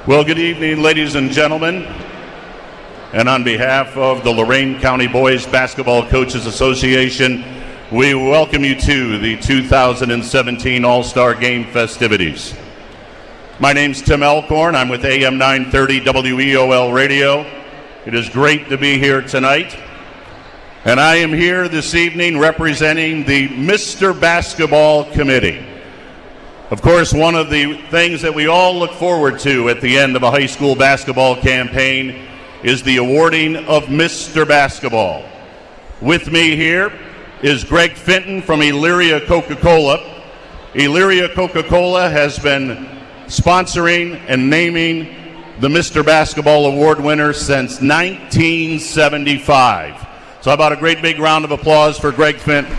Well, good evening, ladies and gentlemen. And on behalf of the Lorain County Boys Basketball Coaches Association, we welcome you to the 2017 All-Star Game festivities. My name's Tim Elkhorn. I'm with AM 930 WEOL Radio. It is great to be here tonight. And I am here this evening representing the Mr. Basketball Committee. Of course, one of the things that we all look forward to at the end of a high school basketball campaign is the awarding of Mr. Basketball. With me here is Greg Finton from Elyria Coca-Cola. Elyria Coca-Cola has been sponsoring and naming the Mr. Basketball Award winner since 1975. So how about a great big round of applause for Greg Finton?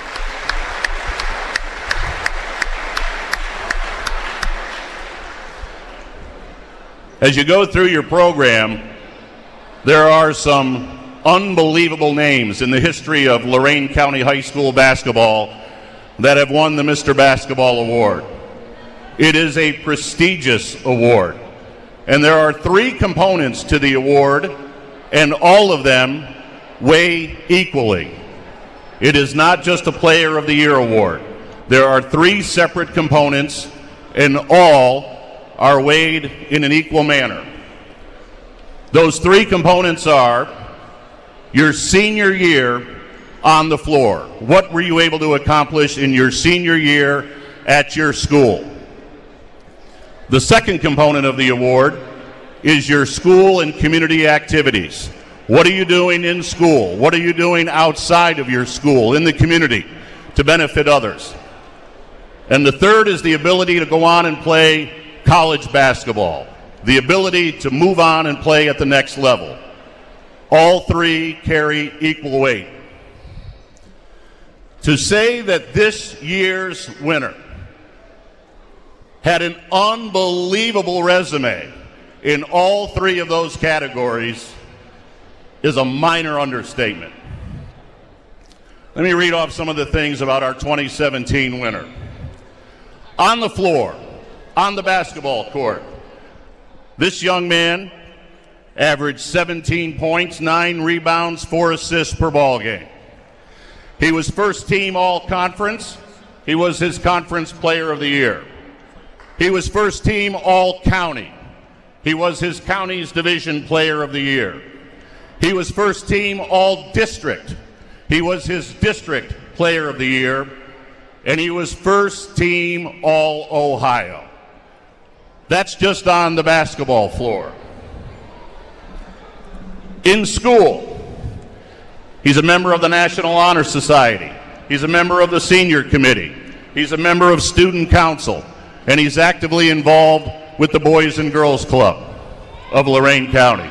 As you go through your program, there are some unbelievable names in the history of Lorain County High School basketball that have won the Mr. Basketball Award. It is a prestigious award, and there are three components to the award, and all of them weigh equally. It is not just a Player of the Year award. There are three separate components, and all are weighed in an equal manner. Those three components are your senior year on the floor. What were you able to accomplish in your senior year at your school? The second component of the award is your school and community activities. What are you doing in school? What are you doing outside of your school, in the community, to benefit others? And the third is the ability to go on and play college basketball, the ability to move on and play at the next level. All three carry equal weight. To say that this year's winner had an unbelievable resume in all three of those categories is a minor understatement. Let me read off some of the things about our 2017 winner. On the floor, on the basketball court, this young man averaged 17 points, 9 rebounds, 4 assists per ball game. He was first team all-conference. He was his conference player of the year. He was first team all-county. He was his county's division player of the year. He was first team all-district. He was his district player of the year. And he was first team all-Ohio. That's just on the basketball floor. In school, he's a member of the National Honor Society. He's a member of the Senior Committee. He's a member of Student Council. And he's actively involved with the Boys and Girls Club of Lorain County.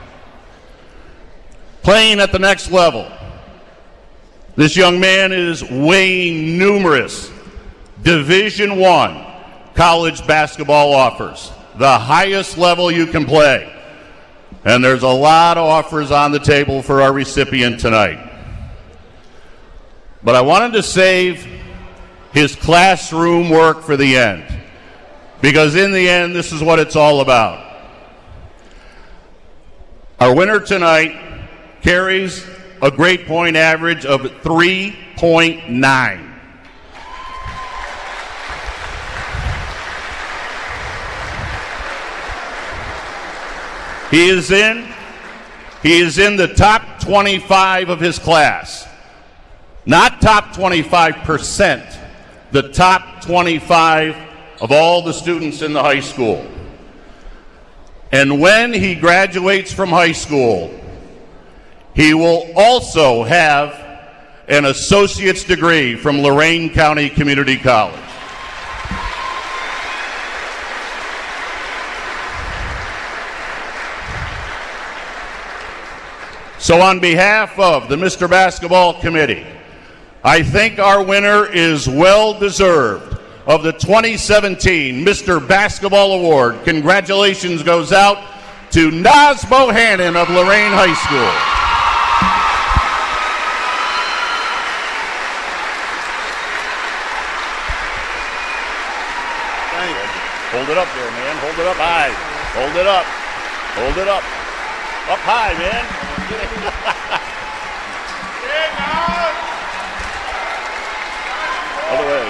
Playing at the next level, this young man is weighing numerous Division I college basketball offers, the highest level you can play. And there's a lot of offers on the table for our recipient tonight. But I wanted to save his classroom work for the end, because in the end, this is what it's all about. Our winner tonight carries a grade point average of 3.9. He is in the top 25 of his class. Not top 25%, the top 25 of all the students in the high school. And when he graduates from high school, he will also have an associate's degree from Lorain County Community College. So on behalf of the Mr. Basketball Committee, I think our winner is well-deserved of the 2017 Mr. Basketball Award. Congratulations goes out to Naz Bohannon of Lorain High School. Hold it up there, man. Hold it up high. Hold it up. Hold it up. Up high, man. Other way.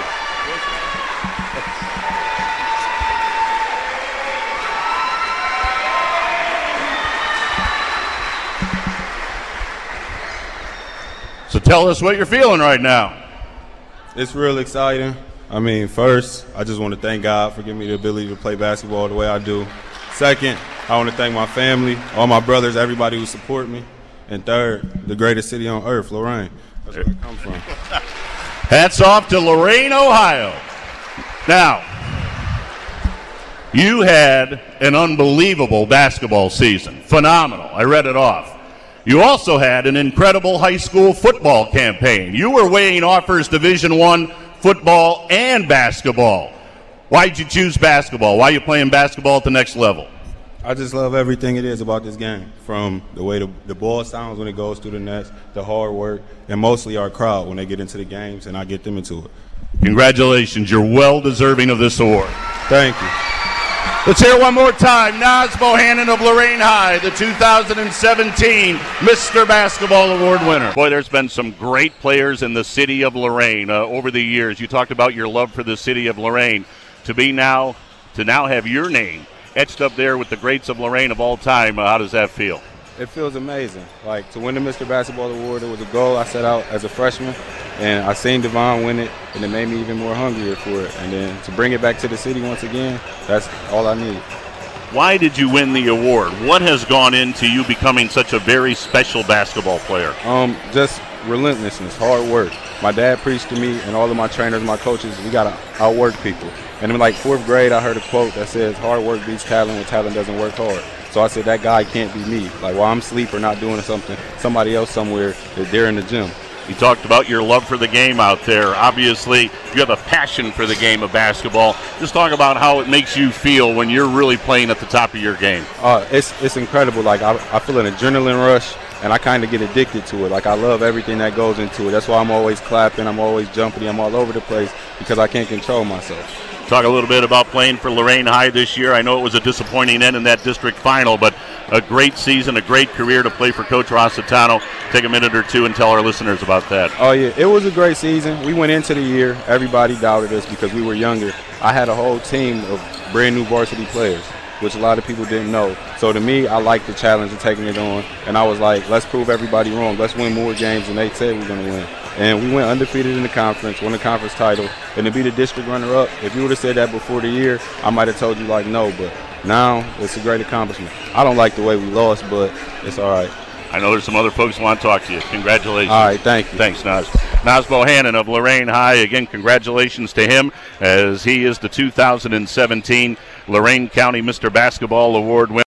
So tell us what you're feeling right now. It's real exciting. I mean, first, I just want to thank God for giving me the ability to play basketball the way I do. Second, I want to thank my family, all my brothers, everybody who support me. And third, the greatest city on earth, Lorain. That's where I come from. Hats off to Lorain, Ohio. Now, you had an unbelievable basketball season. Phenomenal. I read it off. You also had an incredible high school football campaign. You were weighing offers Division I football and basketball. Why'd you choose basketball? Why are you playing basketball at the next level? I just love everything it is about this game, from the way the ball sounds when it goes through the nets, the hard work, and mostly our crowd when they get into the games and I get them into it. Congratulations. You're well deserving of this award. Thank you. Let's hear it one more time. Naz Bohannon of Lorain High, the 2017 Mr. Basketball Award winner. Boy, there's been some great players in the city of Lorain over the years. You talked about your love for the city of Lorain. To now have your name etched up there with the greats of Lorain of all time, how does that feel? It feels amazing. Like, to win the Mr. Basketball Award, it was a goal I set out as a freshman, and I seen Devon win it, and it made me even more hungrier for it. And then to bring it back to the city once again, that's all I need. Why did you win the award? What has gone into you becoming such a very special basketball player? Just relentlessness, hard work. My dad preached to me, and all of my trainers, my coaches, we got to outwork people. And in like 4th grade, I heard a quote that says, hard work beats talent when talent doesn't work hard. So I said, that guy can't be me. Like, while I'm asleep or not doing something, somebody else somewhere, they're in the gym. You talked about your love for the game out there. Obviously, you have a passion for the game of basketball. Just talk about how it makes you feel when you're really playing at the top of your game. It's incredible. Like, I feel an adrenaline rush, and I kind of get addicted to it. Like, I love everything that goes into it. That's why I'm always clapping, I'm always jumping, I'm all over the place, because I can't control myself. Talk a little bit about playing for Lorain High this year. I know it was a disappointing end in that district final, but a great season, a great career to play for Coach Rossitano. Take a minute or two and tell our listeners about that. Oh, yeah, it was a great season. We went into the year, everybody doubted us because we were younger. I had a whole team of brand new varsity players, which a lot of people didn't know. So to me, I liked the challenge of taking it on, and I was like, let's prove everybody wrong. Let's win more games than they said we were going to win. And we went undefeated in the conference, won the conference title, and to be the district runner-up, if you would have said that before the year, I might have told you, like, no, but now it's a great accomplishment. I don't like the way we lost, but it's all right. I know there's some other folks who want to talk to you. Congratulations. All right, thank you. Thanks, Naz. Naz Bohannon of Lorain High. Again, congratulations to him, as he is the 2017 Lorain County Mr. Basketball Award winner.